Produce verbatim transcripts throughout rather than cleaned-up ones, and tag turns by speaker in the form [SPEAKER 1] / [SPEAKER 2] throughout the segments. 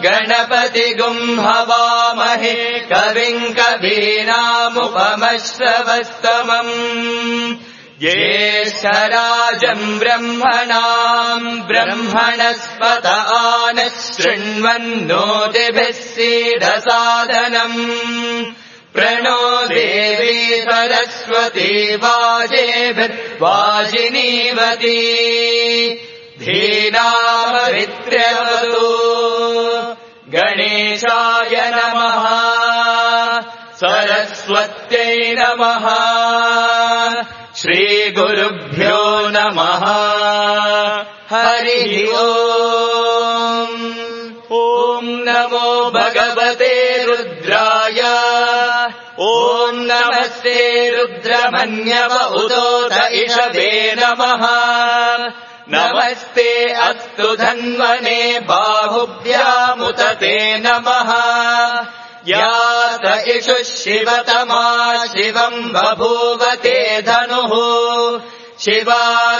[SPEAKER 1] गणपतिगुं हवामहे कविं कवीनामुपमश्रवस्तमम् ज्येष्ठराजम् ब्रह्मणाम् ब्रह्मणस्पत आनः शृण्वन्नोतिभिः सीदसादनम् प्रणो देवी सरस्वती वाजेभिर्वाजिनीवती धीनामभित्र्यवतु गणेशाय नमः सरस्वत्यै नमः श्रीगुरुभ्यो नमः हरिः ओम् ॐ नमो भगवते रुद्राय ॐ नमस्ते रुद्रमन्यव उदोत इषवे नमः नमस्ते अस्तु धन्वने बाहुभ्यामुतते नमः यात इषुः शिवतमा शिवम् बभूवते धनुः शिवा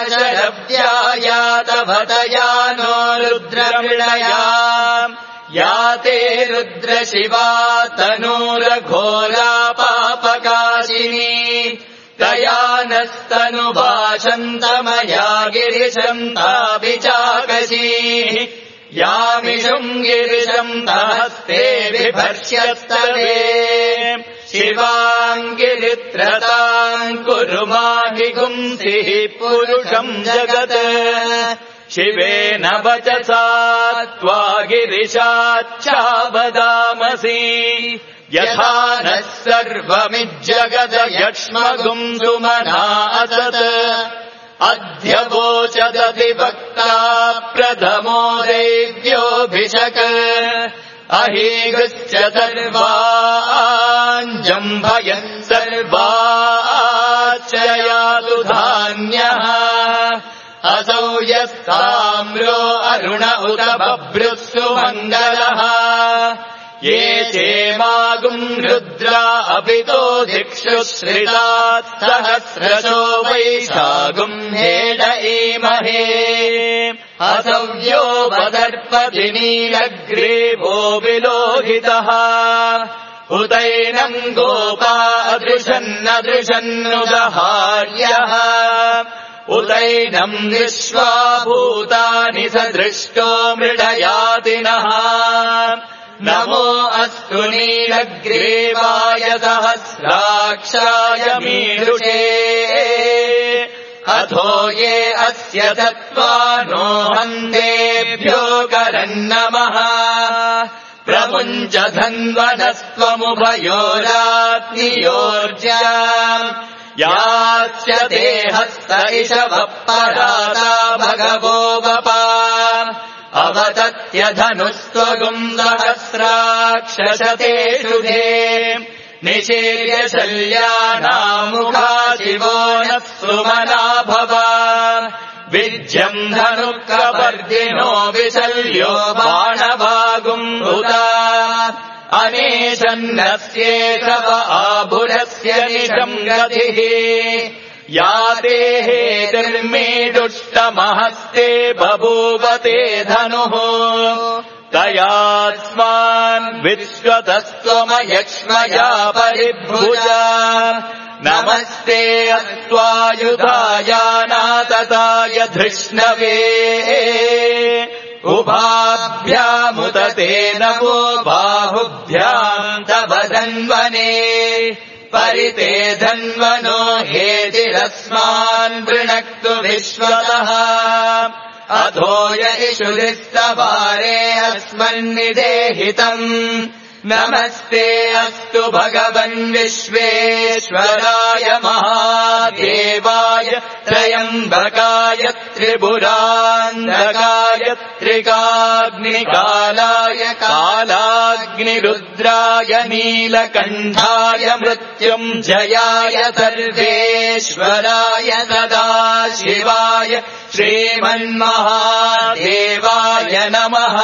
[SPEAKER 1] शरव्यायातभतया नो रुद्रमृळया याते रुद्रशिवा तनूरघोरा पापकाशिनी तया नस्तनुभाषन्तमया गिरिशम् ताभिचाकशी यामिषुम् गिरिशम् तहस्ते बिभर्ष्यस्तवे शिवाम् गिरित्रताम् कुरु माहिगुंसिः पुरुषम् जगत् शिवेन वचसा त्वा गिरिशाच्चावदामसि यथा नः सर्वमिज्जगदयक्ष्मगुम् सुमना असत् अद्य वोचदधिवक्ता प्रथमो देव्योऽभिषक अहीगुश्च सर्वाञ्जम्भयः सर्वाच्चयातु धान्यः असौ यः साम्रो अरुण उत बभ्रुः सुमङ्गलः ये चेमागुम् रुद्रा अपितो दिक्षुश्रितात् सहस्रशो वैशागुम् हेड ईमहे असव्यो वदर्पति नीलग्रीवो विलोहितः उतैनम् गोपा अदृशन्नदृशन्नुदहार्यः उतैनम् विश्वा भूतानि सदृष्टो मृडयातिनः नमो अस्तु नीलग्रीवाय सहस्राक्षाय मीरुषे अथो ये अस्य तत्त्वानो हन्तेभ्यो करन्नमः प्रमुञ्च धन्वनस्त्वमुभयोराग्नियोर्जाम् यास्य देहस्त इषवः पराता भगवो वपा अवतत्यधनुस्त्वगुम् सहस्राक्षशते शुभे निशीर्य शल्यानामुखा शिवो नः सुमना भव विज्यम् धनुःकपर्दिनो विशल्यो बाणभागुम् हुता अनेशन्नस्येषव आभुरस्य निशम् गतिः याते हेतिर्मेदुष्टमहस्ते बभूवते धनुः तयास्मान् विश्वतस्त्वमयक्ष्मया परिभुजा नमस्ते अस्त्वायुधायानातताय धृष्णवे उभाभ्यामुतते नमो बाहुभ्याम् तव धन्वने परिते धन्वनो हेतिरस्मान् वृणक्तु विश्वतः अथो य इषुधिस्तवारे अस्मन्निदेहितम् नमस्ते अस्तु भगवन् विश्वेश्वराय महादेवाय त्रयम्बकाय त्रिपुरान्धकाय त्रिकाग्निकालाय कालाग्निरुद्राय नीलकण्ठाय मृत्युञ्जयाय सर्वेश्वराय सदाशिवाय श्रीमन्महादेवाय नमः।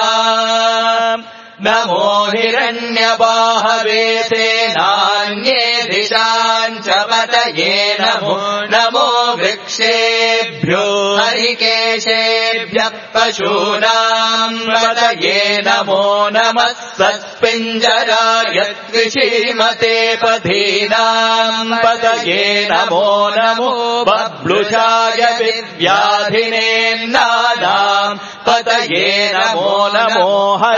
[SPEAKER 1] नमो हिरण्यबाहवे सेनान्ये दिशाम् च पतये नमो नमो वृक्षेभ्यो हरिकेशेभ्यो केशेभ्यः पशूनाम् पतये नमो नमः सत्पिञ्जराय कृषीमते पथीनाम् पतये नमो नमो बब्लुषाय विव्याधिनेन्नादाम् पतये नमो नमो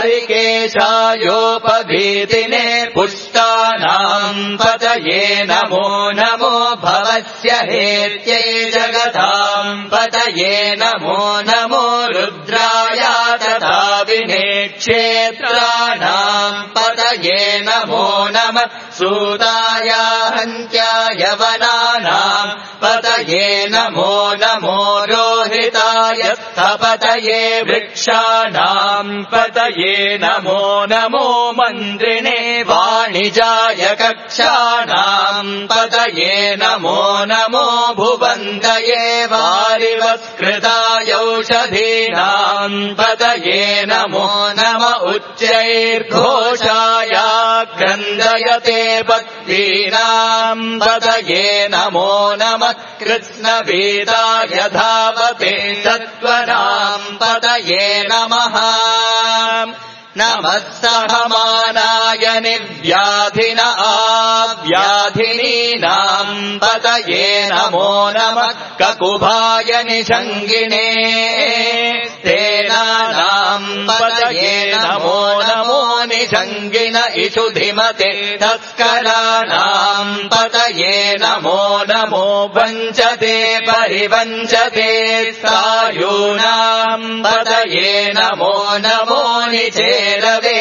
[SPEAKER 1] हरिकेशायोपभीतिने पुष्टानाम् पतये नमो नमो भवस्य हेत्यै जगताम् पतये नमो नमो रुद्राय तथा विनेक्षेत्राणाम् पतये नमो नमः सूताय हन्त्याय वनानाम् पतये नमो नमो रोहिताय स्थपतये वृक्षाणाम् पतये नमो नमो मन्त्रिणे वाणिजाय कक्षाणाम् पतये नमो नमो भुवन्तये वारिवस्कृतायौषधीनाम् पतये नमो नम उच्चैर्घोषाय क्रन्दयते पत्नीनाम् पतये नमो नमः कृत्स्नवीताय धावते सत्त्वनाम् पतये नमः नमः सहमानाय निर्व्याधिन आव्याधिनीनाम् पतये नमो नमः ककुभाय निषङ्गिणे तेनानाम् पतये नमो नमो निषङ्गिन इषुधिमते तस्कराणाम् पतये नमो नमो वञ्चते परिवञ्चते सायूनाम् पतये नमो नमो निचे रवे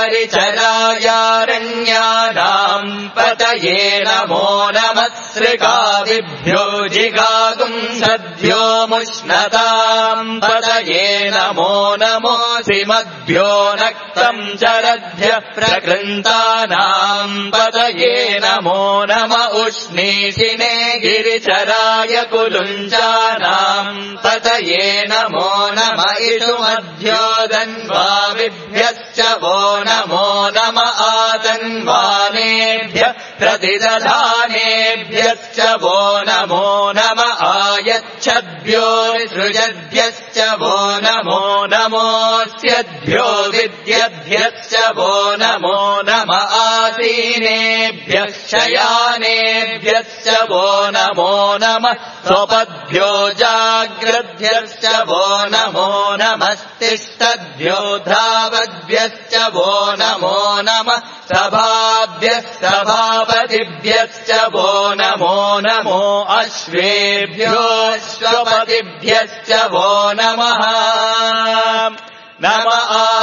[SPEAKER 1] परिचरायारण्यानाम् पतये नमो नमः सृगादिभ्यो जिगागुम् सद्यो मुष्णताम् पतये नमो नमो सिमद्भ्यो नक्तम् चरद्भ्य प्रकृन्तानाम् पतये नमो नम उष्णीषिणे गिरिचराय कुलुञ्चानाम् पतये नमो नम इषुमध्योदन्वाविभ्य वो नमो नम आतन्वानेभ्यः प्रतिदधानेभ्यश्च वो नमो नम आयच्छद्भ्यो सृजद्भ्यश्च वो नमो नमोऽस्यद्भ्यो विद्यद्भ्यश्च वो नमो नम आसीनेभ्यः शयानेभ्यश्च वो नमो नमः स्वपद्भ्यो जाग्रद्भ्यश्च वो नमो नमस्तिष्ठद्भ्यो धावद्भ्यश्च वो नमो नमः सभाभ्यः सभापतिभ्यश्च वो नमो नमो अश्वेभ्यो अश्वपतिभ्यश्च वो नमः नम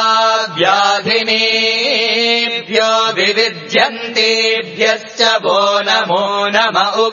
[SPEAKER 1] आव्याधिनीभ्यो विविध्यन्तेभ्यश्च वो नमो नम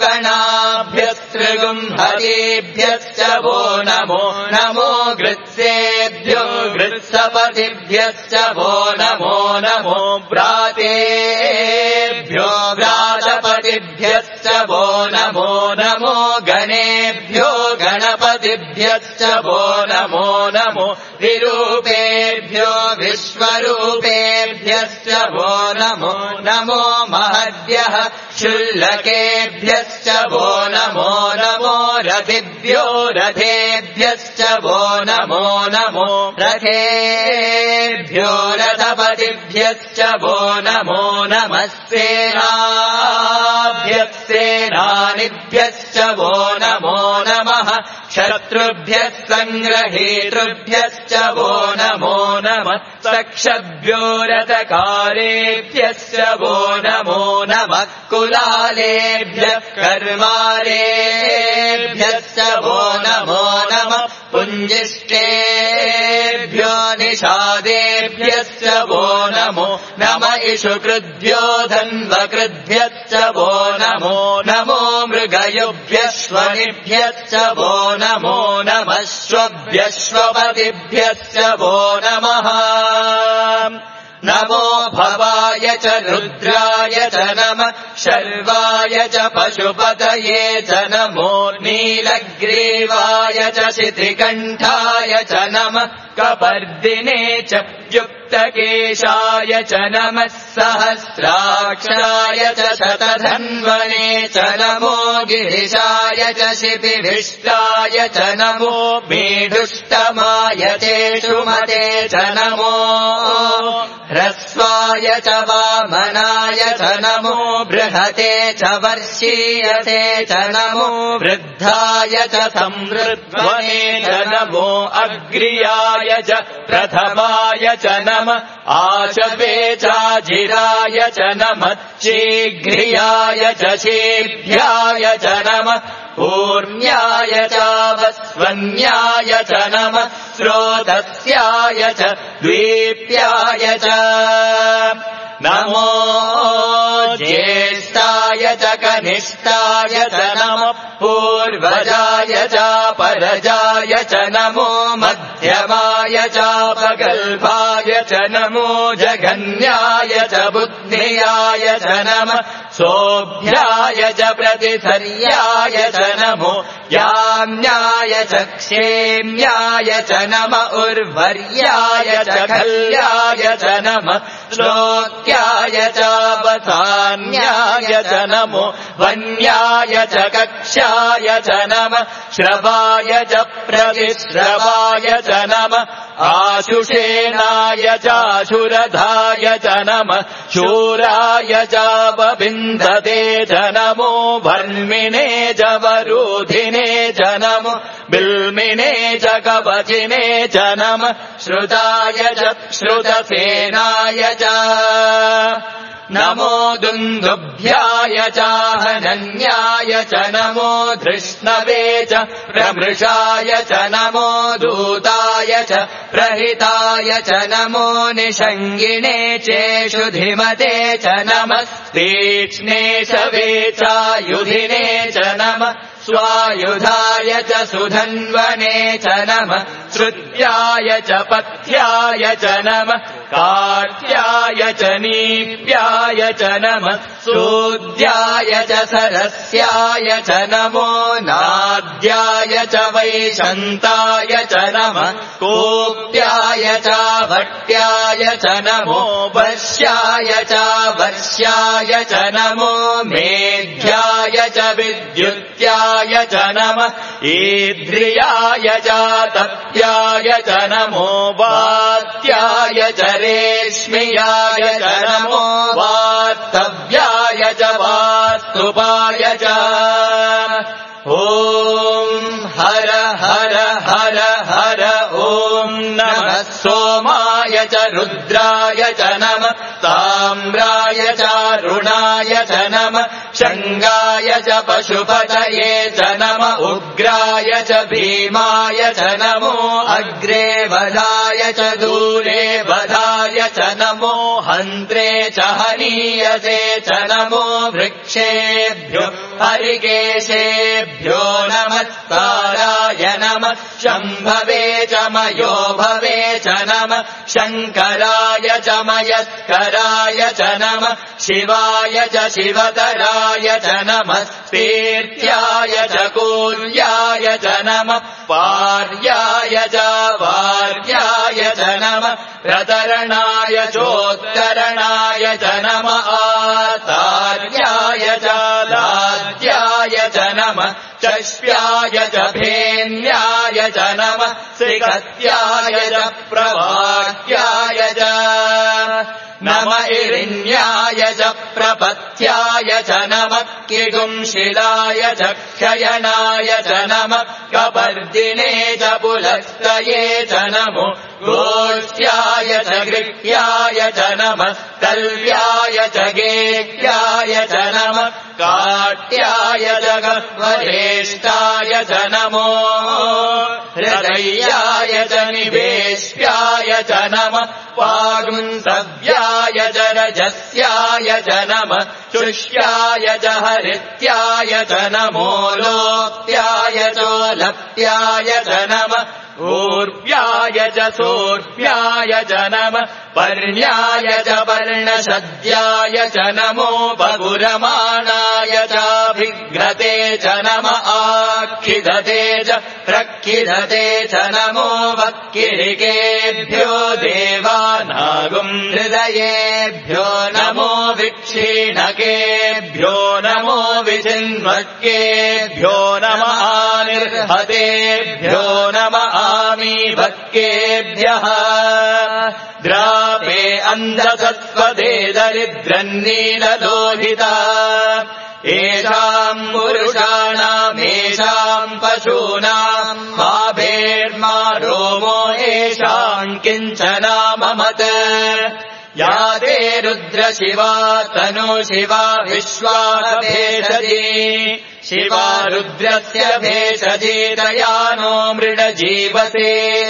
[SPEAKER 1] उगणाभ्यस्त्रिगुम्हरेभ्यश्च वो नमो नमो गृत्सेभ्यो गृत्सपतिभ्यश्च वो नमो नमो व्रातेभ्यो व्रातपतिभ्यश्च वो नमो नमो गणेभ्यो गणपतिभ्यश्च वो नमो नमो विरूपेभ्यो विश्वरूपेभ्यश्च वो नमो नमो महद्यः शुल्लकेभ्यश्च वो नमो नमो रथिभ्यो रथेभ्यश्च वो नमो नमो रथेभ्यो रथपतिभ्यश्च वो नमो नमस्तेनाभ्यः सेनानिभ्यश्च वो नमो नमः शत्रुभ्यः सङ्ग्रहेतृभ्यश्च वो नमो नमः सक्षद्भ्यो रथकारेभ्यश्च वो नमो नमः कुलालेभ्यः कर्मारेभ्यश्च वो नमो नमः पुञ्जिष्टेभ्यो निषादेभ्यश्च वो नमो नम इषुकृद्भ्यो धन्वकृद्भ्यश्च वो नमो नमो मृगयुभ्यश्वनिभ्यश्च वो नमो नमः श्वभ्यश्वपतिभ्यश्च वो नमः नमो भवाय च रुद्राय च नमः शर्वाय च पशुपतये च नमो नीलग्रीवाय च शितिकण्ठाय च नमः कपर्दिने च युक्तकेशाय च नमः सहस्राक्षाय च शतधन्वने च नमो गिरिशाय च शिपिभिष्टाय च नमो मेढुष्टमाय चेषुमते च नमो ह्रस्वाय च वामनाय च नमो बृहते च वर्षीयते च नमो वृद्धाय च संवृद्ध्वने च नमो अग्र्याय च प्रथमाय च नमः आशवे चाजिराय च नमः शीघ्रियाय च शीघ्र्याय च नमः पूर्ण्याय चावस्वन्याय च नमः स्रोतस्याय च द्वीप्याय च नमो ज्येष्ठाय च कनिष्ठाय च नमः पूर्वजाय चापरजाय च नमो मध्यमाय चापगल्भाय च नमो जघन्याय च बुद्धियाय च नमः सोऽभ्याय च प्रतिसर्याय च नमो याम्याय च क्षेम्याय च नमः उर्वर्याय च खल्याय च नमः श्लोक्याय चावसान्याय च नमो वन्याय च कक्षाय च नमः श्रवाय च प्रतिश्रवाय च नमः आशुषेणाय चाशुरधाय च नमः शूराय चावबिन्दते च नमो भर्मिणे च वरोधिने च नमो बिल्मिने च कवचिने च नमः श्रुताय च श्रुतसेनाय च नमो दुन्दुभ्याय चाहनन्याय च नमो धृष्णवे च प्रमृषाय च नमो दूताय च प्रहिताय च नमो निषङ्गिणे चेषुधिमते च नमः तीक्ष्णे शवे चायुधिने च नमः स्वायुधाय च सुधन्वने च नमः श्रुत्याय च पथ्याय च नमः काट्याय च नीप्याय च नमः सूद्याय च सरस्याय च नमो नाद्याय च वैशन्ताय च नमः कोप्याय च भट्याय च नमो वर्ष्याय च वर्ष्याय च नमो मेध्याय च विद्युत्याय च नमः ईद्रियाय च तप्याय च नमो वात्याय च रेश्मियाय च नमो वास्तव्याय च वास्तुपाय च ॐ हर हर हर हर ॐ नमः सोमाय च रुद्राय च नमः ताम्राय चारुणाय च नमः शङ्गाय च पशुपतये च नमः उग्राय च भीमाय च नमो अग्रे वधाय च दूरे वधाय च नमो हन्त्रे च हनीयसे च नमो वृक्षेभ्यो हरिकेशेभ्यो नमस्काराय नमः शम्भवे च मयो भवे च नमः शङ्कराय च मयस्कराय च नमः शिवाय च शिवतराय च नमः तीर्थ्याय च कूल्याय च नमः पार्याय च वार्याय च नमः प्रतरणाय चोत्तरणाय च नमः आचार्याय च लाद्याय च नमः चष्प्याय च भेन्याय च नमः श्रीकत्याय च प्रवाक्याय च नम इरिण्याय च प्रपथ्याय च नमः किगुंशिलाय च क्षयणाय च नमः कपर्दिने च पुलस्तये च नमो गोष्ठ्याय च गृह्याय च नमः तल्व्याय च गेह्याय च नमः काट्याय च गह्वरेष्ठाय च नमो हृदयाय च निवेश्याय च नमः वागुंसव्याय च रजस्याय च नमः शुष्याय च हरित्याय च नमो लोप्याय चोलप्याय च नमः ऊर्व्याय च सूर्व्याय च नमः पर्ण्याय च पर्णशद्याय च नमो बगुरमाणाय चाभिघ्नते च नम आक्षिधते च प्रक्षिधते च नमो वक्किरिकेभ्यो देवानागुम् हृदयेभ्यो नमो विक्षीणकेभ्यो नमो विचिन्वक्केभ्यो नम आनिर्हतेभ्यो नम आमीभक्केभ्यः द्रापे अन्धसत्त्वदे दरिद्रन्नीललोहिता येषाम् पुरुषाणामेषाम् पशूनाम् मा भेर्मा रोमो येषाम् किञ्चनाममत् या ते रुद्रशिवा तनु शिवा विश्वाभेषजी शिवा रुद्रस्य भेषजी तया नो मृडजीवसे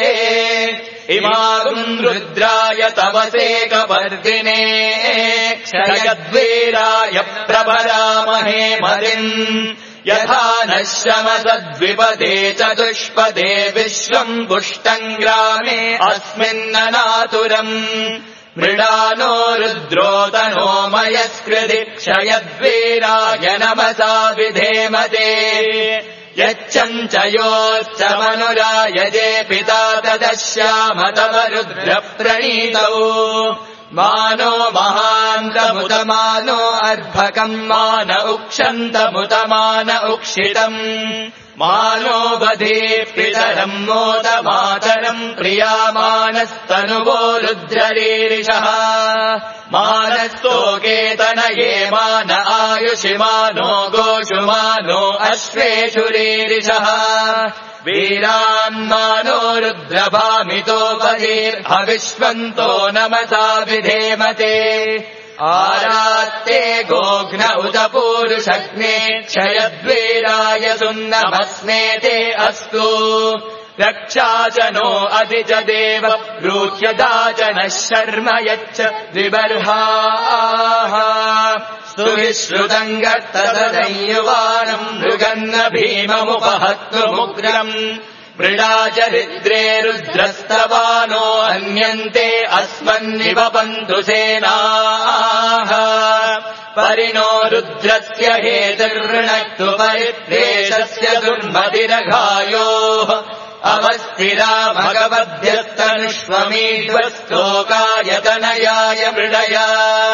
[SPEAKER 1] इमागुम् रुद्राय तवसेकवर्दिने क्षयद्वीराय प्रभरामहे मदिम् यथा नः शमसद्विपदे चतुष्पदे विश्वम् पुष्टम् ग्रामे अस्मिन्ननातुरम् मृडानो रुद्रोतनो मयस्कृति क्षयद्वीराय नमसा विधेमते यच्चम् च योश्च मनुरायजे पिता तदश्याम तव रुद्रप्रणीतौ मानो महान्तमुतमानो अर्भकम् मान उक्षन्तमुतमान उक्षितम् मानो बधे पितरम् मोदमातरम् प्रियामानस्तनुवो रुद्ररीरिषः मानस्तोकेतनये मान आयुषि मानो गोषु मानो अश्वेषु रीरिषः वीरान्मानो रुद्रभामितोपदीर्हविश्वन्तो नमसा विधेमते आरात्ते गोघ्न उत पूरुषग्ने क्षयद्वीराय सुन्नमस्मेते अस्तु रक्षा च नो अधि च देव ब्रूह्यदा च नः शर्म यच्च द्विबर्हाः स्तुभिश्रुतम् गर्तदयुवानम् मृगन्न भीममुपहत्तुमुग्रम् मृडा च हृद्रे रुद्रस्तवानो अन्यन्ते अस्मन्निवपन्तु सेनाः परिणो रुद्रस्य हेतुर्णक्तु परिप्रेषस्य दुर्मतिरघायोः अवस्थिरा भगवद्भ्यस्तनुष्वमीध्वस्तोकायतनयाय मृडया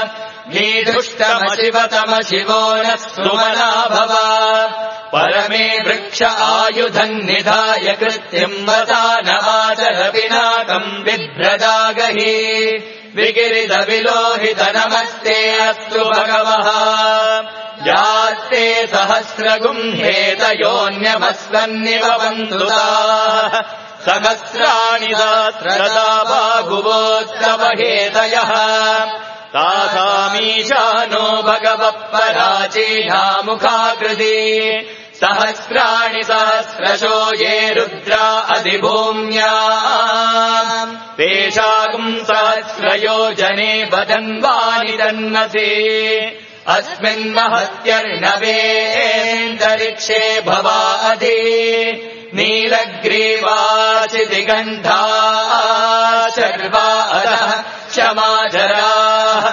[SPEAKER 1] नीदुष्टमशिवतमशिवो नः सुमना भव परमे वृक्ष आयुधम् निधाय कृत्यम् वदानवाचर पिनाकम् बिभ्रदागहि विगिरितविलोहित नमस्ते अस्तु भगवः यास्ते सहस्रगुम्हेतयोऽन्यमस्वन्निवपन्तु ताः सहस्राणि सहस्रदा बाहुवोत्तव हेतयः तासामीशानो भगवः पराचीनामुखाकृति सहस्राणि सहस्रशो ये रुद्रा अधिभूम्या तेषागुम् सहस्रयोजने वदन्वानि तन्मसे अस्मिन्महत्यर्णवेऽन्तरिक्षे भवा अधि नीलग्रीवाचिदिगण्ठा शर्वा अधः क्षमाचराः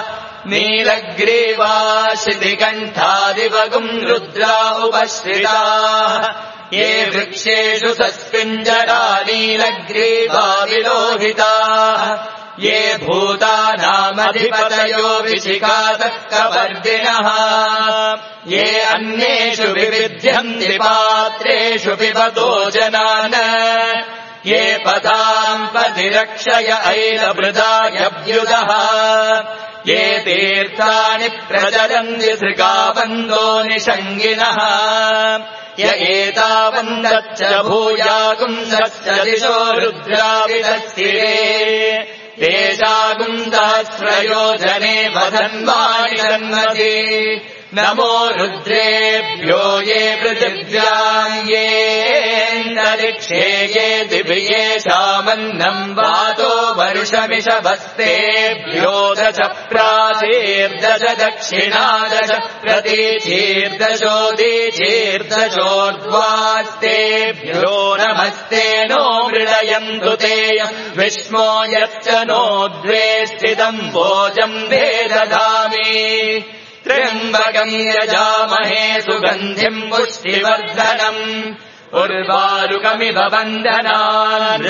[SPEAKER 1] नीलग्रीवाशितिकण्ठादिवगुम् रुद्रा उपश्रिताः ये वृक्षेषु सस्पिञ्जरा नीलग्रीवा विलोहिताः ये भूतानामधिपतयो विशिखासक्तवर्दिनः ये अन्येषु विविध्यन्ति पात्रेषु पिबतो जनान् ये पदाम् पतिरक्षय ऐलभृदायभ्युदः ये तीर्थानि प्रचरन्ति सृगाबन्धो निषङ्गिनः य एतावन्दच्च भूयागुंसश्च दिशो रुद्राविदस्थिरे तेषागुंसहस्रयोजने वधन्वानि तन्मते नमो रुद्रेभ्यो ये पृथिव्याम् येऽन्तरिक्षे ये दिव्येषामन्नम् वातो वर्षमिषभस्तेभ्यो दश प्राच वाचीर्दश दक्षिणादश प्रतीचीर्दशोदीचीर्दशोर्ध्वास्तेभ्यो नमस्ते नो मृडयन्तु तेयम् विष्मो यच्च नो द्वे स्थितम् भोजम् भेदधामि त्र्यम्बकम् यजामहे सुगन्धिम् पुष्टिवर्धनम् उर्वारुकमिव बन्धनान्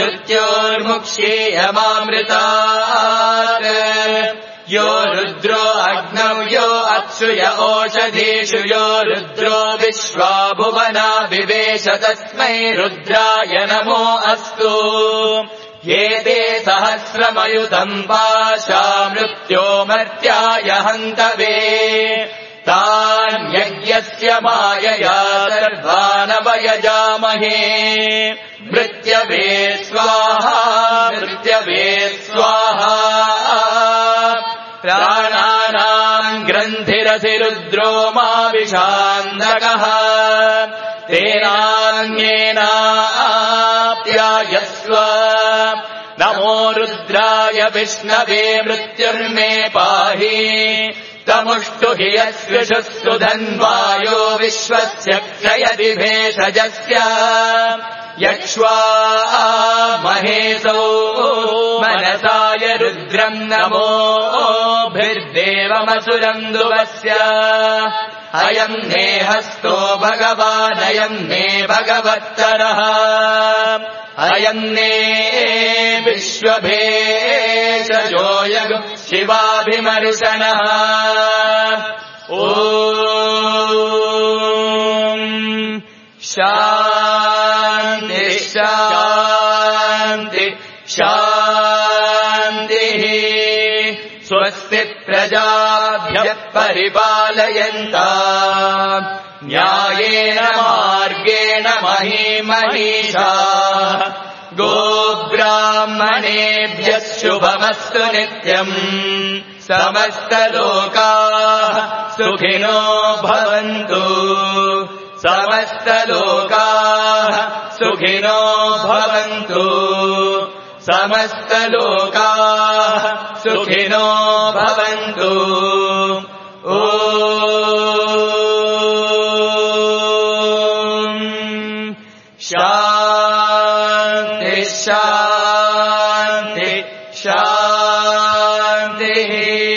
[SPEAKER 1] मृत्योर्मुक्षीयमामृतात् यो रुद्रो अग्नौ यो अप्सुय ओषधीषु यो रुद्रो विश्वा भुवना विवेश तस्मै रुद्राय नमो अस्तु एते सहस्रमयुतम् पाशा मृत्यो मर्त्याय हन्तवे तान् यज्ञस्य मायया सर्वानवयजामहे मृत्यवे स्वाहा मृत्यवे स्वाहा प्राणानाम् ग्रन्थिरसि रुद्रो मा विषान्दकः तेनान्येनाप्यायस्व नमो रुद्राय विष्णवे मृत्युर्मे पाहि तमुष्टु हि यस्विषुस्तु धन्वायो विश्वस्य क्षयति भेषजस्य यक्ष्वा महेशौ मनसाय रुद्रम् नमोभिर्देवमसुरम् दुवस्य अयम् मे हस्तो भगवानयम् मे भगवत्तरः अयम् मे विश्वभेषजो यगु शिवाभिमर्शनः ॐ शान्ति शान्ति शान्तिः स्वस्ति प्रजाभ्यः परिपालयन्ताम् न्यायेन मार्गेण महीमहीषाः गोब्राह्मणेभ्यः शुभमस्तु नित्यम् समस्तलोकाः सुखिनो भवन्तु समस्तलोकाः सुखिनो भवन्तु समस्तलोकाः सुखिनो भवन्तु ॐ शान्ति शान्ति शान्तिः